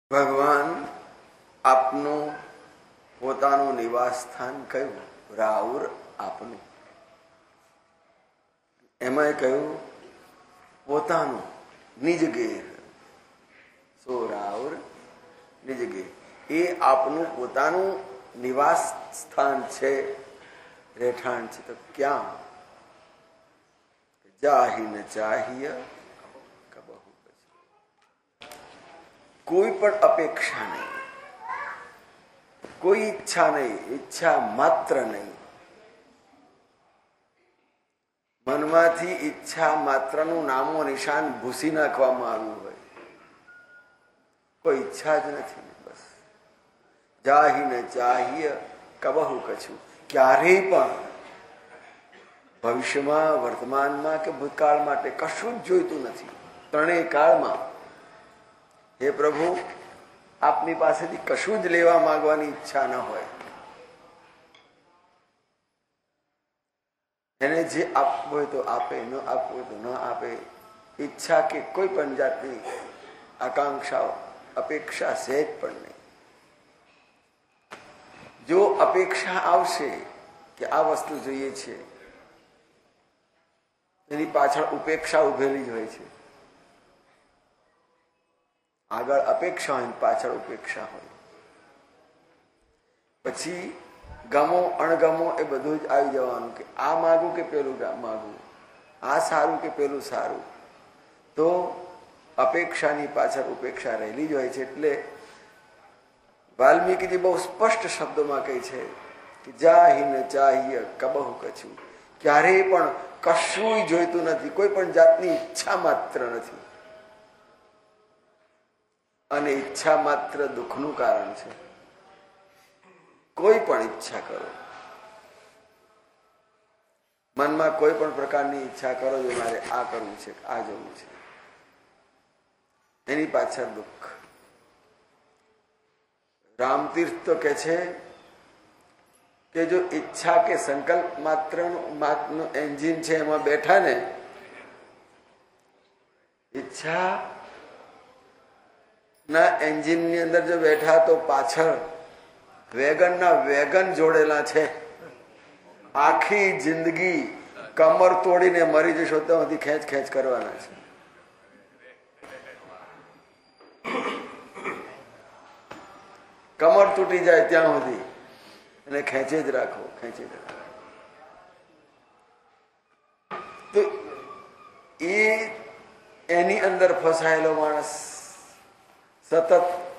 ભગવાન આપનું પોતાનું નિવાસ સ્થાન કયું? રાઉર આપનું. એમાં કહ્યું પોતાનું નિજ ઘેર. સો રાઉર નિજ ઘેર એ આપનું પોતાનું નિવાસ સ્થાન છે, રહેઠાણ છે. તો ક્યાં? જાહી ન ચાહીય કબહુ. કોઈ પણ અપેક્ષા નહીં, કોઈ ઈચ્છા નહીં, ઈચ્છા માત્ર નહીં. મનમાંથી ઈચ્છા માત્રનું નામો નિશાન ભૂસી નાખવામાં આવ્યું હોય. કોઈ ઈચ્છા જ નથી. બસ જાહી ન ચાહીય કબહુ કછું. ક્યારેય પણ ભવિષ્યમાં, વર્તમાનમાં કે ભૂતકાળ માટે કશું જ જોઈતું નથી. ત્રણેય કાળમાં હે પ્રભુ, આપની પાસેથી કશું જ લેવા માંગવાની ઈચ્છા ન હોય. એને જે આપવું હોય તો આપે, ન આપવું હોય તો ન આપે. ઈચ્છા કે કોઈ પણ જાતની આકાંક્ષાઓ, અપેક્ષા સહેજ પણ નહીં. જો અપેક્ષા આવશે કે આ વસ્તુ જોઈએ છે, એની પાછળ ઉપેક્ષા ઉભેલી જ હોય છે. આગળ અપેક્ષા હોય, પાછળ ઉપેક્ષા હોય. પછી ગમો અણગમો એ બધું જ આવી જવાનું કે આ માગું કે પેલું માગું, આ સારું કે પેલું સારું. તો અપેક્ષાની પાછળ ઉપેક્ષા રહેલી જ હોય છે. એટલે વાલ્મીકીજી બહુ સ્પષ્ટ શબ્દોમાં કહે છે કે જાહી ન ચાહીય કબહુ કછું. ક્યારેય પણ કશું જોઈતું નથી, કોઈ પણ જાતની ઈચ્છા માત્ર નથી. અને ઈચ્છા માત્ર દુઃખનું કારણ છે. કોઈ પણ ઈચ્છા કરો, મનમાં કોઈ પણ પ્રકારની ઈચ્છા કરો, જો મારે આ કરવું છે, આ જવું છે, એની પાછળ દુઃખ. રામતીર્થ તો કે છે કે જો ઈચ્છા કે સંકલ્પ માત્રનું એન્જિન છે, એમાં બેઠા ને, ઈચ્છા ના એન્જિન ની અંદર જો બેઠા તો પાછળ વેગન ના વેગન જોડેલા છે. આખી જિંદગી કમર તોડીને મરી જશો તો સુધી ખેંચ ખેંચ કરવાના છે. કમર તૂટી જાય ત્યાં સુધી એને ખેંચે જ રાખો, ખેંચે જ રાખો. તો એની અંદર ફસાયેલો માણસ સતત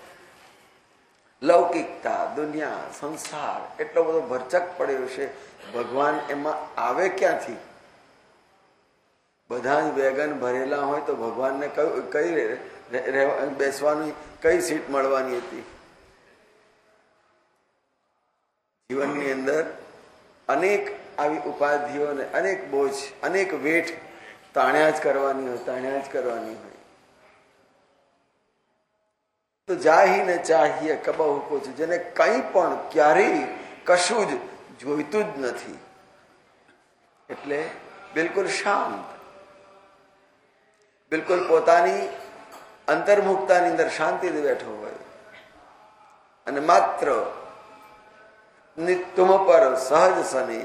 લૌકિકતા, દુનિયા, સંસાર એટલો બધો ભરચક પડ્યો છે. ભગવાન એમાં આવે ક્યાંથી? બધા જ વેગન ભરેલા હોય તો ભગવાનને કઈ બેસવાની કઈ સીટ મળવાની હતી? જીવનની અંદર અનેક આવી ઉપાધિઓ અને અનેક બોજ, અનેક વેઠ તાણ્યા જ કરવાની હોય, તાણ્યા જ કરવાની હોય. તો જાહી ને ચાહીએ કબહુ કછું. જેને કંઈ પણ ક્યારેય કશું જ જોઈતું જ નથી, એટલે બિલકુલ શાંત, બિલકુલ પોતાની અંતર્મુખતાની અંદર શાંતિથી બેઠો હોય અને માત્ર તુમ પર સહજ સ્નેહ,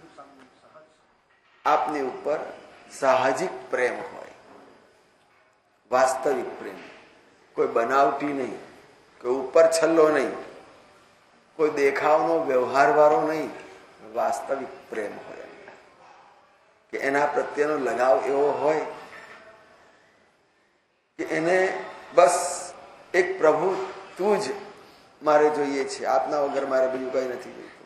આપની ઉપર સાહજિક પ્રેમ હોય, વાસ્તવિક પ્રેમ. કોઈ બનાવટી નહીં, કોઈ ઉપર છલ્લો નહીં, કોઈ દેખાવનો વ્યવહાર વાળો નહીં. વાસ્તવિક પ્રેમ હોય કે એના પ્રત્યેનો લગાવ એવો હોય કે એને બસ એક પ્રભુ તું જ મારે જોઈએ છે, આપના વગર મારે બીજું કઈ નથી જોઈતું.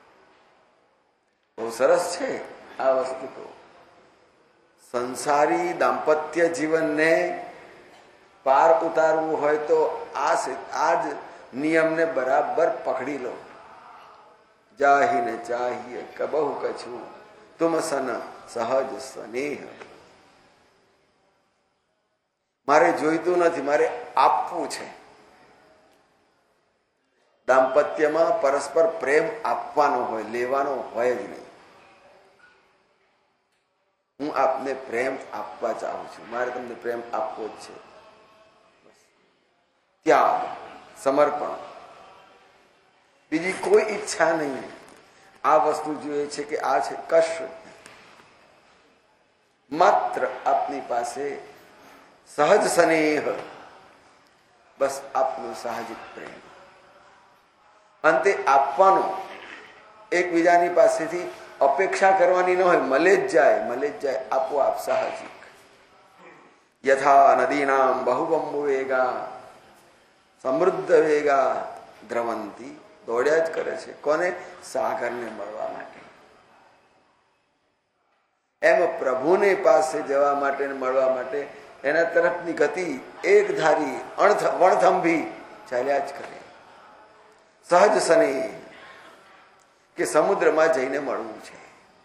બહુ સરસ છે આ વસ્તુ. તો સંસારી દાંપત્ય જીવનને પાર ઉતારવું હોય તો આ જ નિયમને બરાબર પકડી લો. જાહી ને ચાહીએ કબહુ કછું, તુમ સન સહજ સ્નેહ. મારે જોઈતું નથી, મારે આપવું છે. દાંપત્યમાં પરસ્પર પ્રેમ આપવાનો હોય, લેવાનો હોય જ નહીં. હું આપને પ્રેમ આપવા ચાહું છું, મારે તમને પ્રેમ આપવો જ છે. ત્યાગ, સમર્પણ, બીજી કોઈ ઈચ્છા નહીં. આ વસ્તુ જોઈએ છે કે આ છે કશું માત્ર આપની પાસે સહજ સ્નેહ, બસ આપનો સાહજિક પ્રેમ. અંતે આપવાનો, એકબીજાની પાસેથી અપેક્ષા કરવાની ન હોય, મળે જ જાય આપોઆપ સાહજિક. યથા નદીનામ બહુબંબુ વેગા સમૃદ્ધ વેગા દ્રવંતી, દોડ્યા જ કરે છે. કોને? સાગરને મળવા માટે. એમ પ્રભુને પાસે જવા માટે મળવા માટે એના તરફની ગતિ એક ધારી વણથંભી ચાલ્યા જ કરે. સહજ સ્નેહ કે સમુદ્રમાં જઈને મળવું છે.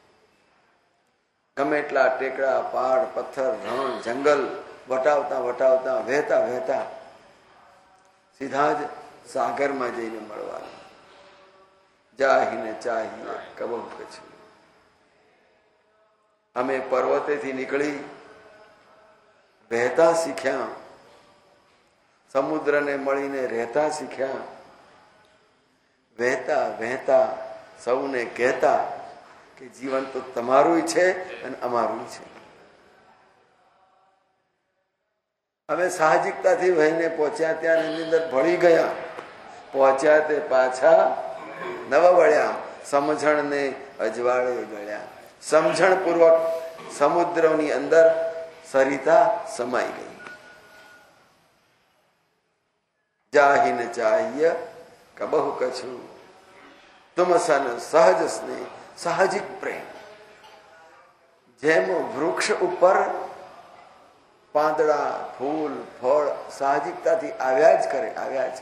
ગમે એટલા ટેકડા, પહાડ, પથ્થર, રણ, જંગલ વટાવતા વટાવતા વહેતા વહેતા સીધા જ સાગરમાં જઈને મળવાનું. જાહીને ચાહીએ કબહુ કછું. અમે પર્વતેથી નીકળી વહેતા શીખ્યા, સમુદ્રને મળીને રહેતા શીખ્યા. વહેતા વહેતા સૌને કહેતા કે જીવન તો તમારું છે અને અમારું છે. અમે સાહજિકતાથી વહીને પહોંચ્યા, ત્યાં એની અંદર ભળી ગયા. પહોંચ્યા તે પાછા નવા વળ્યા, સમજણને અજવાળે ગળ્યા. સમજણ પૂર્વક સમુદ્રની અંદર સરિતા સમાઈ ગઈ. જાહીને ચાહીય કબહુ કછું તુમ સન સહજ સ્નેહ, સાહજિક પ્રેમ. જેમ વૃક્ષ ઉપર પાંદડા, ફૂલ, ફળ સાહજિકતાથી આવ્યા જ કરે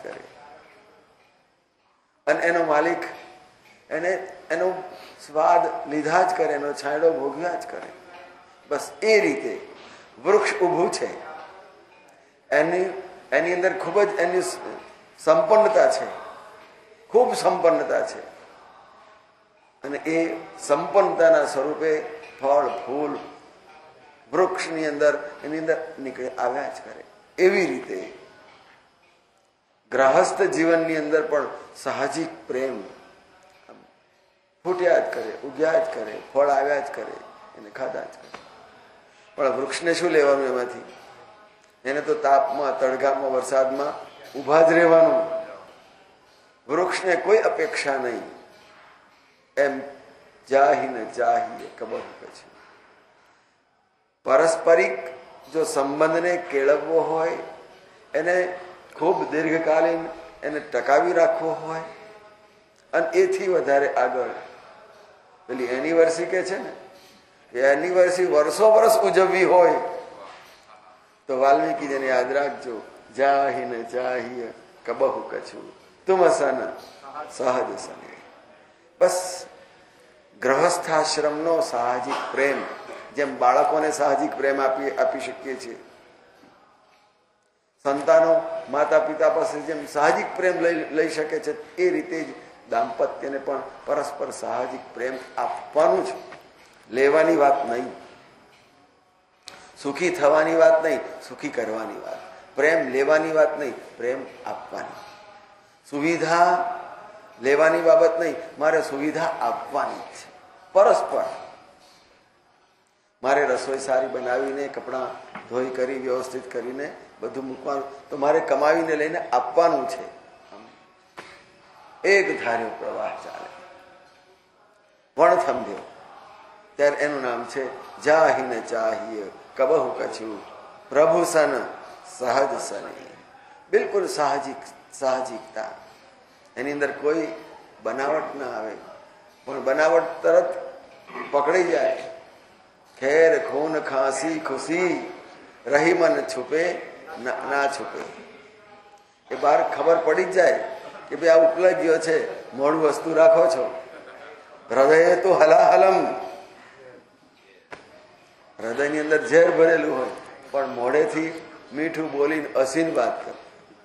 અને એનો માલિક એનો સ્વાદ લીધા જ કરે, એનો છાંયડો ભોગવ્યા જ કરે. બસ એ રીતે વૃક્ષ ઊભું છે, એની અંદર ખૂબ જ એની સંપન્નતા છે, ખૂબ સંપન્નતા છે. અને એ સંપન્નતાના સ્વરૂપે ફળ, ફૂલ વૃક્ષની અંદર એની અંદર નીકળે આવ્યા જ કરે. એવી રીતે ગ્રહસ્થ જીવનની અંદર પણ સાહજિક પ્રેમ ફૂટ્યા જ કરે, ઉગ્યા જ કરે, ફળ આવ્યા જ કરે, એને ખાધા જ કરે. પણ વૃક્ષને શું લેવાનું એમાંથી? એને તો તાપમાં, તડકામાં, વરસાદમાં ઊભા જ રહેવાનું. વૃક્ષને કોઈ અપેક્ષા નહીં. એમ જાહીને ચાહીએ કબહુ કછું. પારસ્પરિક જો સંબંધને કેળવવો હોય, એને ખૂબ દીર્ઘકાલીન એને ટકાવી રાખવો હોય, અને એથી વધારે આગળ પેલી એનિવર્સરી કે છે ને, એ એનિવર્સરી વર્ષો વર્ષ ઉજવવી હોય તો વાલ્મીકીજીને યાદ રાખજો. જાહીને ચાહીએ કબહુ કછું તુમ સન સહજ સ્નેહ. બસ ગ્રહસ્થાશ્રમનો સાહજિક પ્રેમ, જેમ બાળકોને સાહજિક પ્રેમ આપી શકીએ છીએ, સંતાનો માતા પિતા પાસે જેમ સાહજિક પ્રેમ લઈ શકે છે, એ રીતે જ દાંપત્યને પણ પરસ્પર સાહજિક પ્રેમ આપવાનું છે. લેવાની વાત નહીં, સુખી થવાની વાત નહીં, સુખી કરવાની વાત. પ્રેમ લેવાની વાત નહીં, પ્રેમ આપવાની. સુવિધા લેવાની બાબત નહીં, મારે સુવિધા આપવાની જ છે. પરસ્પર મારે રસોઈ સારી બનાવીને, કપડાં ધોઈ કરી, વ્યવસ્થિત કરીને બધું મૂકવાનું, તો મારે કમાવીને લઈને આપવાનું છે. એક ધાર્યો પ્રવાહ ચાલે, વણથંભ્યો, ત્યારે એનું નામ છે જાહીને ચાહીએ કબહુ કછું પ્રભુ સન સહજ સ્નેહ. બિલકુલ સાહજિકતા, એની અંદર કોઈ બનાવટ ના આવે. પણ બનાવટ તરત પકડી જાય. ખેર ખૂન ખાંસી ખુશી રહી મન છુપે ના છુપે. એ બહાર ખબર પડી જ જાય કે ભાઈ આ ઉપલાઈ ગયો છે, મોડું વસ્તુ રાખો છો. હૃદય તો હલાહલમ, હૃદયની અંદર ઝેર ભરેલું હોય, પણ મોઢેથી મીઠું બોલીને અસીન વાત કરે.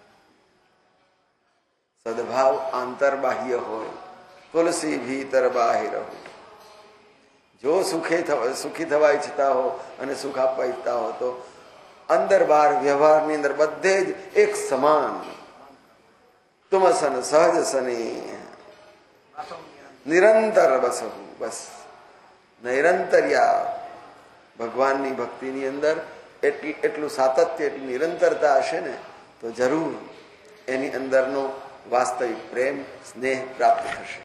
સદભાવ આંતરબાહ્ય હોય, તુલસી ભીતર બાહિર હોય. જો સુખી થવા ઈચ્છતા હો અને સુખ આપવા ઈચ્છતા હો તો અંદર બહાર વ્યવહારની અંદર બધે જ એક સમાન સન સહજ સને નિરંતર બસહુ. બસ નૈરંતર્યા ભગવાનની ભક્તિની અંદર એટલું સાતત્ય, એટલી નિરંતરતા હશે ને તો જરૂર એની અંદરનો વાસ્તવિક પ્રેમ સ્નેહ પ્રાપ્ત થશે.